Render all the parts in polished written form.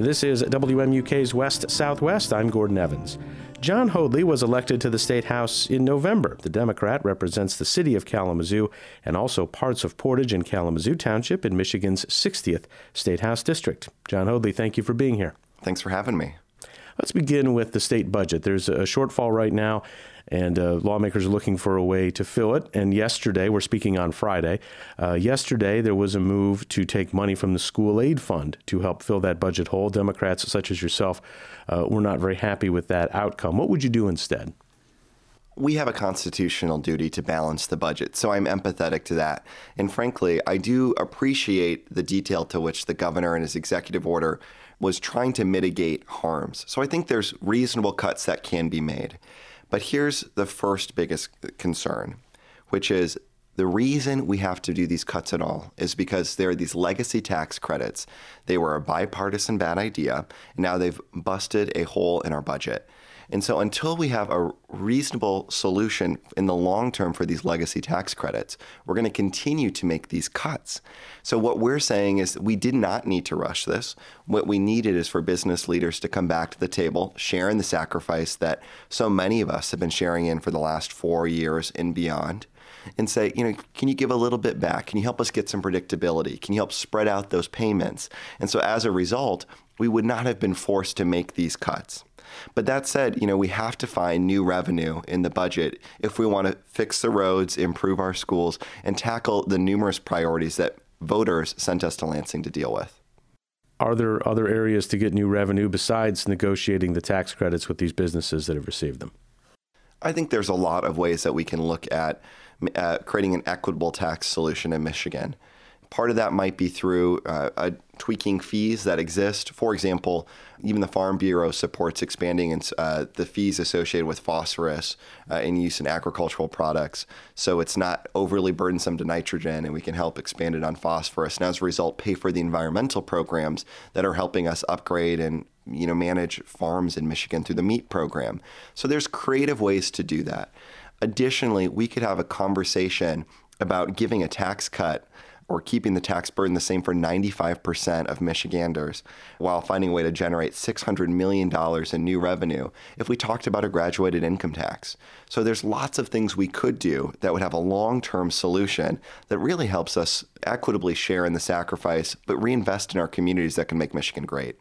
This is WMUK's West Southwest. I'm Gordon Evans. John Hoadley was elected to the State House in November. The Democrat represents the city of Kalamazoo and also parts of Portage and Kalamazoo Township in Michigan's 60th State House District. John Hoadley, thank you for being here. Thanks for having me. Let's begin with the state budget. There's a shortfall right now, and lawmakers are looking for a way to fill it. And yesterday, we're speaking on Friday, yesterday there was a move to take money from the school aid fund to help fill that budget hole. Democrats such as yourself were not very happy with that outcome. What would you do instead? We have a constitutional duty to balance the budget, so I'm empathetic to that. And frankly, I do appreciate the detail to which the governor in his executive order was trying to mitigate harms. So I think there's reasonable cuts that can be made. But here's the first biggest concern, which is the reason we have to do these cuts at all is because there are these legacy tax credits. They were a bipartisan bad idea, and now they've busted a hole in our budget. And so until we have a reasonable solution in the long term for these legacy tax credits, we're going to continue to make these cuts. So what we're saying is we did not need to rush this. What we needed is for business leaders to come back to the table, share in the sacrifice that so many of us have been sharing in for the last 4 years and beyond, and say, can you give a little bit back? Can you help us get some predictability? Can you help spread out those payments? And so as a result, we would not have been forced to make these cuts. But that said, we have to find new revenue in the budget if we want to fix the roads, improve our schools, and tackle the numerous priorities that voters sent us to Lansing to deal with. Are there other areas to get new revenue besides negotiating the tax credits with these businesses that have received them? I think there's a lot of ways that we can look at creating an equitable tax solution in Michigan. Part of that might be through tweaking fees that exist. For example, even the Farm Bureau supports expanding the fees associated with phosphorus in use in agricultural products, so it's not overly burdensome to nitrogen, and we can help expand it on phosphorus, and as a result, pay for the environmental programs that are helping us upgrade and manage farms in Michigan through the MEAT program. So there's creative ways to do that. Additionally, we could have a conversation about giving a tax cut or keeping the tax burden the same for 95% of Michiganders while finding a way to generate $600 million in new revenue if we talked about a graduated income tax. So there's lots of things we could do that would have a long-term solution that really helps us equitably share in the sacrifice, but reinvest in our communities that can make Michigan great.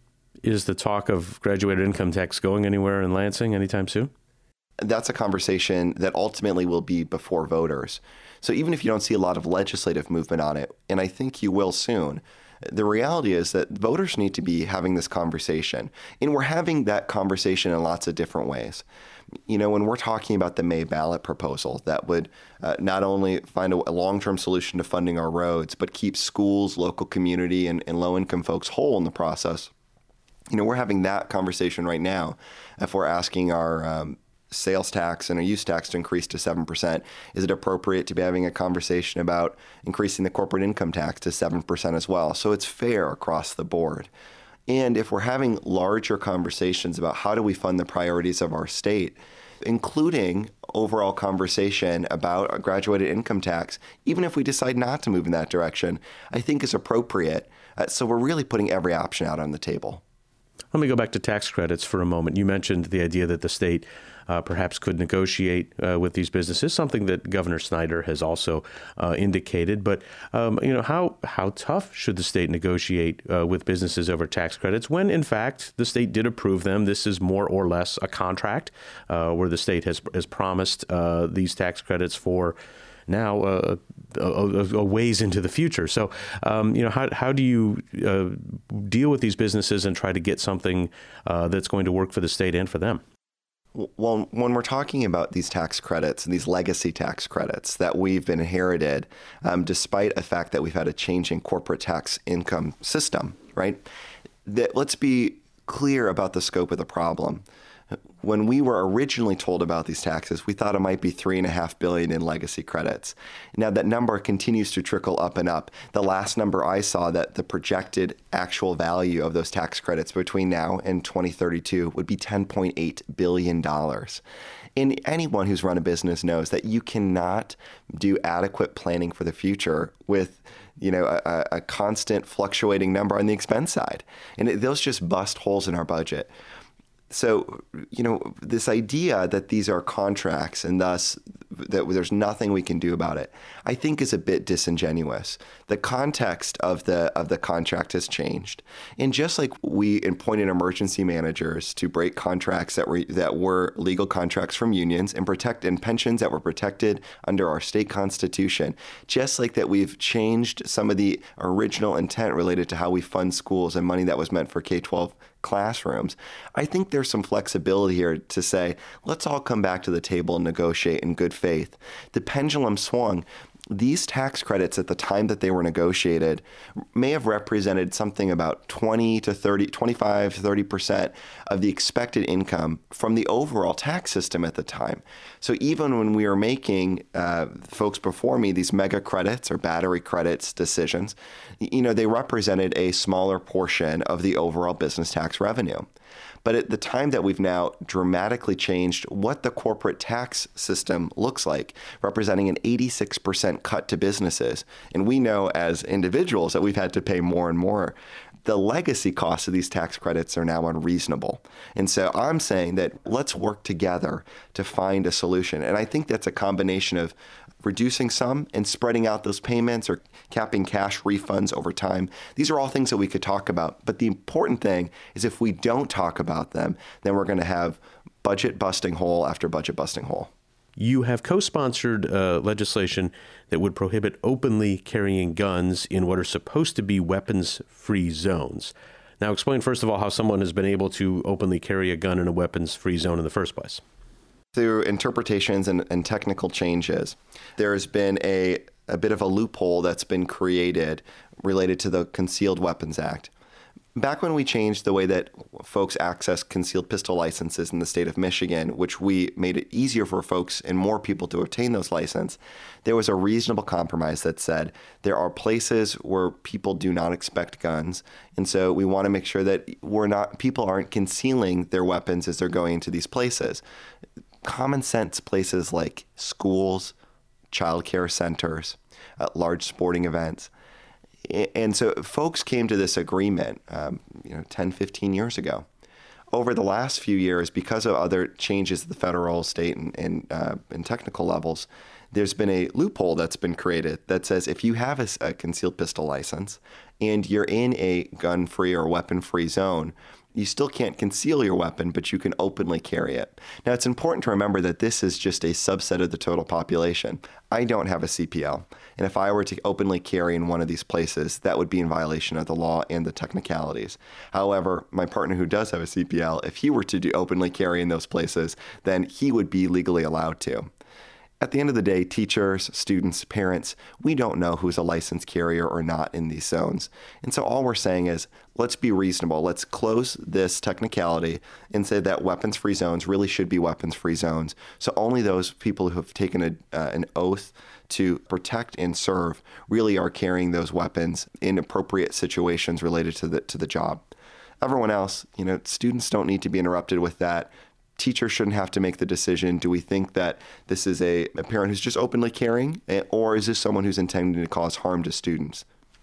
Is the talk of graduated income tax going anywhere in Lansing anytime soon? That's a conversation that ultimately will be before voters. So even if you don't see a lot of legislative movement on it, and I think you will soon, the reality is that voters need to be having this conversation. And we're having that conversation in lots of different ways. When we're talking about the May ballot proposal that would not only find a long-term solution to funding our roads, but keep schools, local community, and low-income folks whole in the process, we're having that conversation right now. If we're asking our sales tax and a use tax to increase to 7%, is it appropriate to be having a conversation about increasing the corporate income tax to 7% as well? So it's fair across the board. And if we're having larger conversations about how do we fund the priorities of our state, including overall conversation about a graduated income tax, even if we decide not to move in that direction, I think is appropriate. So we're really putting every option out on the table. Let me go back to tax credits for a moment. You mentioned the idea that the state perhaps could negotiate with these businesses, something that Governor Snyder has also indicated. But, how tough should the state negotiate with businesses over tax credits when, in fact, the state did approve them? This is more or less a contract where the state has promised these tax credits for now a ways into the future. So, how do you deal with these businesses and try to get something that's going to work for the state and for them? Well, when we're talking about these tax credits and these legacy tax credits that we've inherited, despite the fact that we've had a changing corporate tax income system, right? Let's be clear about the scope of the problem. When we were originally told about these taxes, we thought it might be $3.5 billion in legacy credits. Now that number continues to trickle up and up. The last number I saw that the projected actual value of those tax credits between now and 2032 would be $10.8 billion. And anyone who's run a business knows that you cannot do adequate planning for the future with a constant fluctuating number on the expense side. And those just bust holes in our budget. So, this idea that these are contracts and thus that there's nothing we can do about it, I think is a bit disingenuous. The context of the contract has changed. And just like we appointed emergency managers to break contracts that were legal contracts from unions and pensions that were protected under our state constitution, just like that we've changed some of the original intent related to how we fund schools and money that was meant for K-12 classrooms, I think there's some flexibility here to say, let's all come back to the table and negotiate in good faith. The pendulum swung. These tax credits at the time that they were negotiated may have represented something about 25 to 30% of the expected income from the overall tax system at the time. So even when we were making, folks before me, these mega credits or battery credits decisions, they represented a smaller portion of the overall business tax revenue. But at the time that we've now dramatically changed what the corporate tax system looks like, representing an 86% cut to businesses, and we know as individuals that we've had to pay more and more, the legacy costs of these tax credits are now unreasonable. And so I'm saying that let's work together to find a solution. And I think that's a combination of reducing some and spreading out those payments or capping cash refunds over time. These are all things that we could talk about. But the important thing is if we don't talk about them, then we're going to have budget busting hole after budget busting hole. You have co-sponsored legislation that would prohibit openly carrying guns in what are supposed to be weapons-free zones. Now, explain, first of all, how someone has been able to openly carry a gun in a weapons-free zone in the first place. Through interpretations and technical changes, there has been a bit of a loophole that's been created related to the Concealed Weapons Act. Back when we changed the way that folks access concealed pistol licenses in the state of Michigan, which we made it easier for folks and more people to obtain those licenses, there was a reasonable compromise that said there are places where people do not expect guns. And so we want to make sure that people aren't concealing their weapons as they're going into these places. Common sense places like schools, childcare centers, large sporting events. And so folks came to this agreement, 10, 15 years ago. Over the last few years, because of other changes at the federal, state, and technical levels, there's been a loophole that's been created that says if you have a concealed pistol license and you're in a gun-free or weapon-free zone, you still can't conceal your weapon, but you can openly carry it. Now, it's important to remember that this is just a subset of the total population. I don't have a CPL, and if I were to openly carry in one of these places, that would be in violation of the law and the technicalities. However, my partner who does have a CPL, if he were to openly carry in those places, then he would be legally allowed to. At the end of the day, teachers, students, parents, we don't know who's a licensed carrier or not in these zones. And so all we're saying is, let's be reasonable. Let's close this technicality and say that weapons-free zones really should be weapons-free zones. So only those people who have taken an oath to protect and serve really are carrying those weapons in appropriate situations related to the job. Everyone else, students don't need to be interrupted with that. Teachers shouldn't have to make the decision. Do we think that this is a parent who's just openly carrying, or is this someone who's intending to cause harm to students?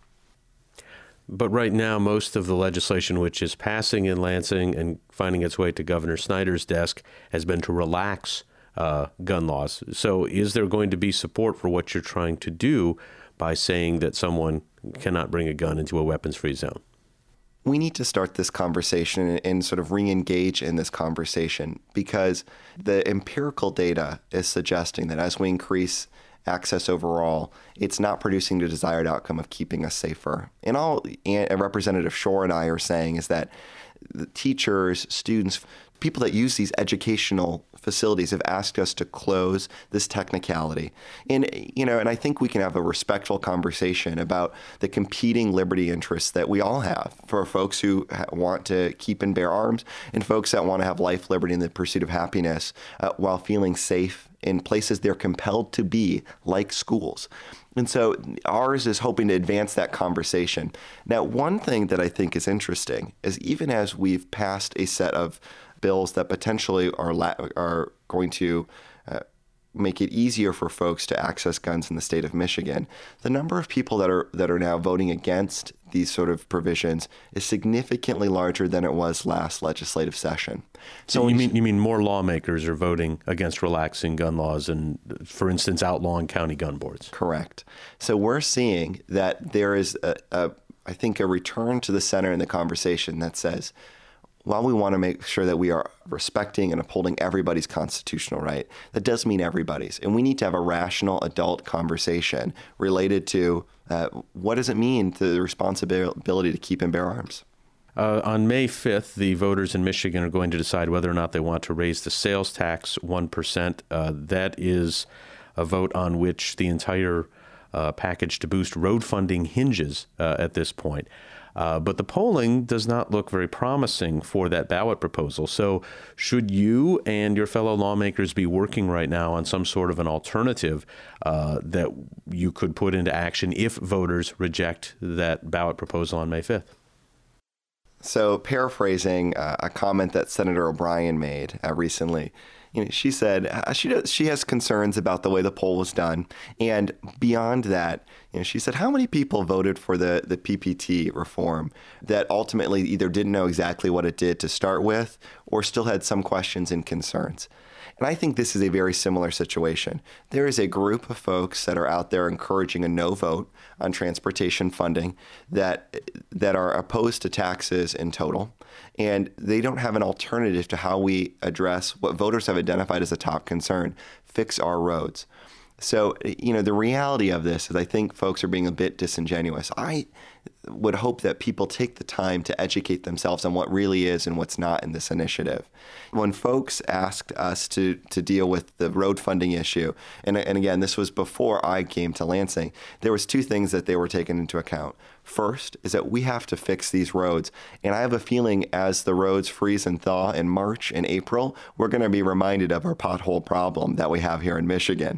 But right now, most of the legislation which is passing in Lansing and finding its way to Governor Snyder's desk has been to relax gun laws. So is there going to be support for what you're trying to do by saying that someone cannot bring a gun into a weapons-free zone? We need to start this conversation and sort of re-engage in this conversation because the empirical data is suggesting that as we increase access overall, it's not producing the desired outcome of keeping us safer. And all Representative Shore and I are saying is that the teachers, students, people that use these educational facilities have asked us to close this technicality. And I think we can have a respectful conversation about the competing liberty interests that we all have for folks who want to keep and bear arms and folks that want to have life, liberty, and the pursuit of happiness while feeling safe in places they're compelled to be, like schools. And so ours is hoping to advance that conversation. Now, one thing that I think is interesting is even as we've passed a set of bills that potentially are going to make it easier for folks to access guns in the state of Michigan, the number of people that are now voting against these sort of provisions is significantly larger than it was last legislative session. So you mean more lawmakers are voting against relaxing gun laws and, for instance, outlawing county gun boards? Correct. So we're seeing that there is, I think, a return to the center in the conversation that says, while we want to make sure that we are respecting and upholding everybody's constitutional right, that does mean everybody's. And we need to have a rational adult conversation related to what does it mean to the responsibility to keep and bear arms. On May 5th, the voters in Michigan are going to decide whether or not they want to raise the sales tax 1%. That is a vote on which the entire package to boost road funding hinges at this point. But the polling does not look very promising for that ballot proposal. So should you and your fellow lawmakers be working right now on some sort of an alternative that you could put into action if voters reject that ballot proposal on May 5th? So paraphrasing a comment that Senator O'Brien made recently, she said she has concerns about the way the poll was done. And beyond that, she said, how many people voted for the PPT reform that ultimately either didn't know exactly what it did to start with or still had some questions and concerns? And I think this is a very similar situation. There is a group of folks that are out there encouraging a no vote on transportation funding that are opposed to taxes in total. And they don't have an alternative to how we address what voters have identified as a top concern, fix our roads. So, the reality of this is I think folks are being a bit disingenuous. I would hope that people take the time to educate themselves on what really is and what's not in this initiative. When folks asked us to deal with the road funding issue, and again, this was before I came to Lansing, there was two things that they were taken into account. First is that we have to fix these roads. And I have a feeling as the roads freeze and thaw in March and April, we're going to be reminded of our pothole problem that we have here in Michigan.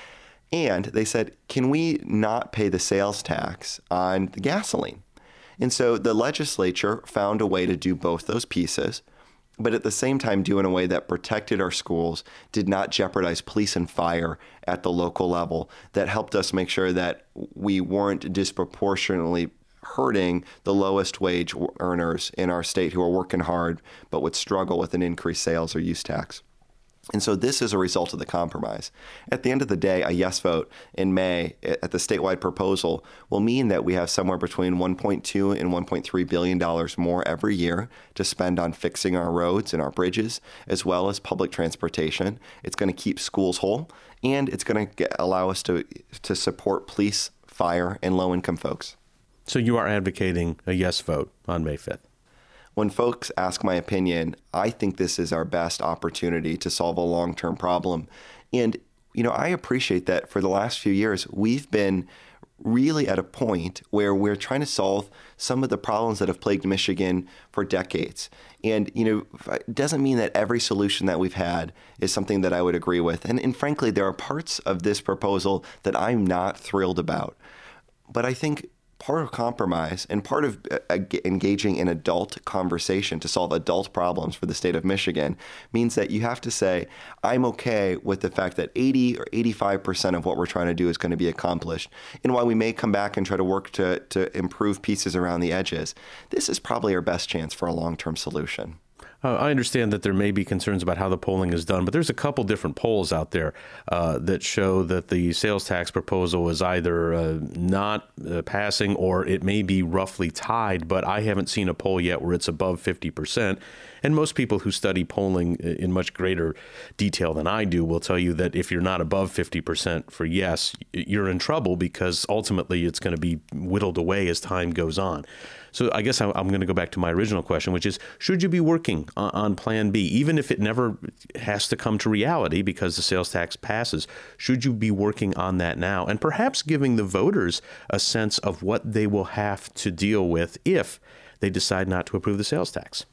And they said, can we not pay the sales tax on the gasoline? And so the legislature found a way to do both those pieces, but at the same time do in a way that protected our schools, did not jeopardize police and fire at the local level, that helped us make sure that we weren't disproportionately hurting the lowest wage earners in our state who are working hard but would struggle with an increased sales or use tax. And so this is a result of the compromise. At the end of the day, a yes vote in May at the statewide proposal will mean that we have somewhere between $1.2 and $1.3 billion more every year to spend on fixing our roads and our bridges, as well as public transportation. It's going to keep schools whole, and it's going to allow us to support police, fire, and low-income folks. So you are advocating a yes vote on May 5th? When folks ask my opinion, I think this is our best opportunity to solve a long-term problem. And, I appreciate that for the last few years, we've been really at a point where we're trying to solve some of the problems that have plagued Michigan for decades. And, it doesn't mean that every solution that we've had is something that I would agree with. And frankly, there are parts of this proposal that I'm not thrilled about. But I think part of compromise and part of engaging in adult conversation to solve adult problems for the state of Michigan means that you have to say, I'm okay with the fact that 80 or 85% of what we're trying to do is going to be accomplished. And while we may come back and try to work to improve pieces around the edges, this is probably our best chance for a long-term solution. I understand that there may be concerns about how the polling is done, but there's a couple different polls out there that show that the sales tax proposal is either not passing or it may be roughly tied, but I haven't seen a poll yet where it's above 50%. And most people who study polling in much greater detail than I do will tell you that if you're not above 50% for yes, you're in trouble because ultimately it's going to be whittled away as time goes on. So I guess I'm going to go back to my original question, which is, should you be working on Plan B, even if it never has to come to reality because the sales tax passes? Should you be working on that now and perhaps giving the voters a sense of what they will have to deal with if they decide not to approve the sales tax?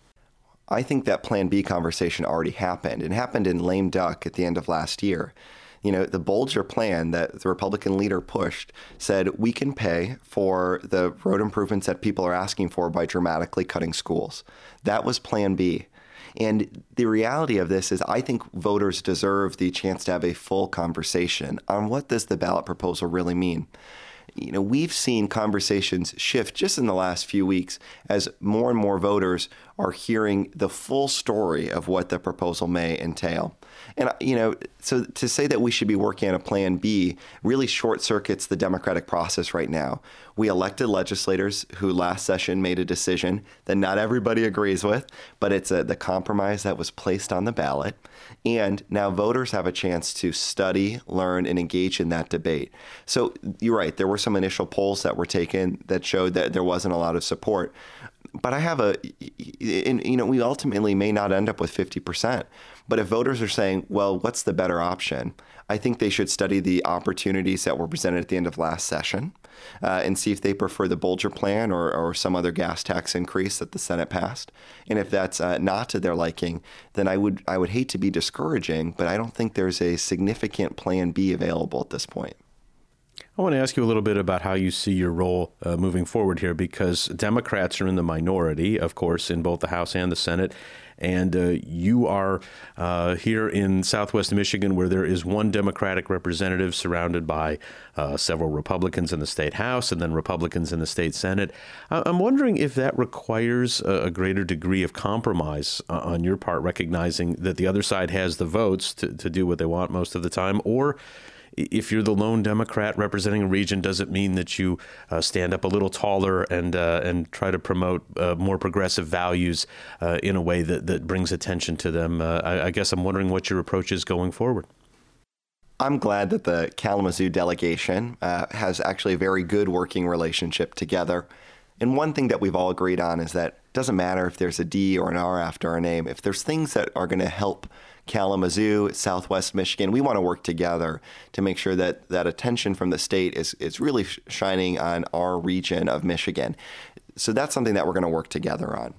I think that Plan B conversation already happened. It happened in lame duck at the end of last year. The Bolger plan that the Republican leader pushed said we can pay for the road improvements that people are asking for by dramatically cutting schools. That was Plan B. And the reality of this is I think voters deserve the chance to have a full conversation on what does the ballot proposal really mean. We've seen conversations shift just in the last few weeks as more and more voters are hearing the full story of what the proposal may entail. And, so to say that we should be working on a plan B really short circuits the democratic process right now. We elected legislators who last session made a decision that not everybody agrees with, but it's the compromise that was placed on the ballot. And now voters have a chance to study, learn, and engage in that debate. So you're right, there were some initial polls that were taken that showed that there wasn't a lot of support. But I have we ultimately may not end up with 50%. But if voters are saying, well, what's the better option? I think they should study the opportunities that were presented at the end of last session and see if they prefer the Bolger plan or some other gas tax increase that the Senate passed. And if that's not to their liking, then I would hate to be discouraging, but I don't think there's a significant plan B available at this point. I want to ask you a little bit about how you see your role moving forward here, because Democrats are in the minority, of course, in both the House and the Senate. And you are here in Southwest Michigan, where there is one Democratic representative surrounded by several Republicans in the state House and then Republicans in the state Senate. I'm wondering if that requires a greater degree of compromise on your part, recognizing that the other side has the votes to do what they want most of the time, or if you're the lone Democrat representing a region, does it mean that you stand up a little taller and try to promote more progressive values in a way that brings attention to them? I guess I'm wondering what your approach is going forward. I'm glad that the Kalamazoo delegation has actually a very good working relationship together. And one thing that we've all agreed on is that it doesn't matter if there's a D or an R after our name. If there's things that are going to help Kalamazoo, Southwest Michigan, we want to work together to make sure that attention from the state is really shining on our region of Michigan. So that's something that we're going to work together on.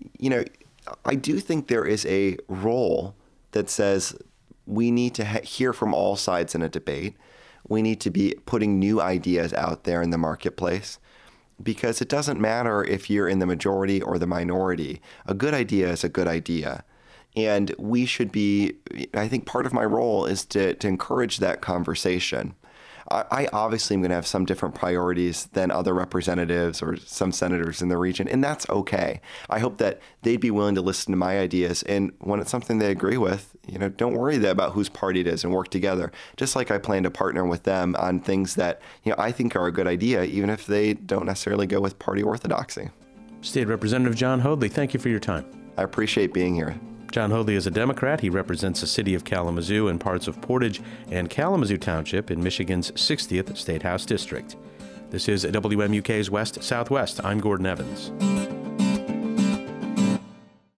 I do think there is a role that says we need to hear from all sides in a debate. We need to be putting new ideas out there in the marketplace, because it doesn't matter if you're in the majority or the minority. A good idea is a good idea. And we should be, I think part of my role is to encourage that conversation. I obviously am going to have some different priorities than other representatives or some senators in the region, and that's okay. I hope that they'd be willing to listen to my ideas, and when it's something they agree with, don't worry about whose party it is and work together. Just like I plan to partner with them on things that I think are a good idea, even if they don't necessarily go with party orthodoxy. State Representative John Hoadley, thank you for your time. I appreciate being here. John Hoadley is a Democrat. He represents the city of Kalamazoo and parts of Portage and Kalamazoo Township in Michigan's 60th State House District. This is WMUK's West Southwest. I'm Gordon Evans.